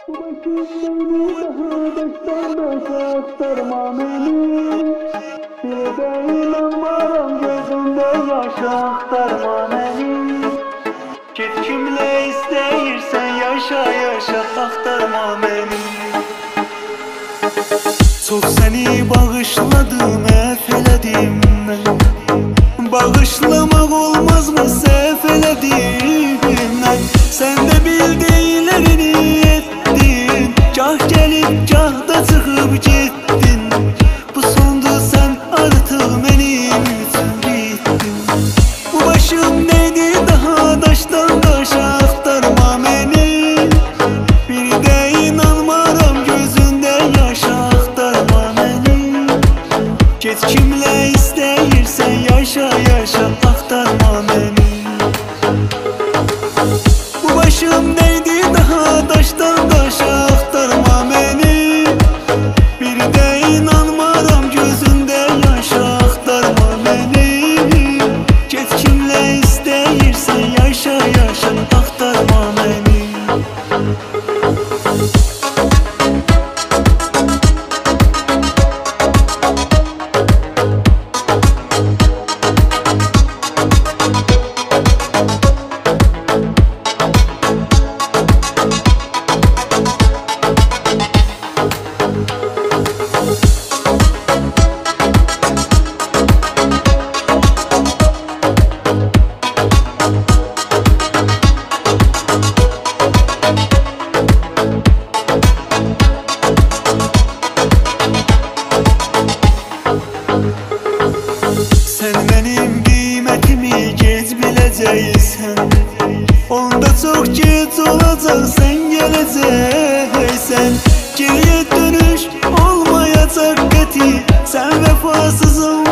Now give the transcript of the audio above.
Bu başım beni daha baştan başa aktarma beni. Bir de inanmaram gözünde yaş aktarma beni. Git kimle isteyirsen yaşa yaşa aktarma beni. Çok seni bağışladım, efeledim ben. Bağışlamak olmaz mı sefeledim ben. Sen de bildiğlerini ettin. Kah gelip kah da çıkıp gittin. Bu sondu, sen artık benim için bittin. Bu başım neydi daha daştan daşa aktarma beni. Bir de inanmaram gözünde yaşa aktarma beni. Git kimle isteyirsen yaşa yaşa aktarma beni. Bu başım neydi daha daştan daşa aktarma beni. Bir de inanmaram gözünde yaşa aktarma beni. Git kimle isteyirsen yaşa yaşa aktarma beni. Sen benim kıymetimi geç bileceksen, onda çok geç olacak, sen geleceksen. Geriye dönüş olmayacak geti, sen vefasızın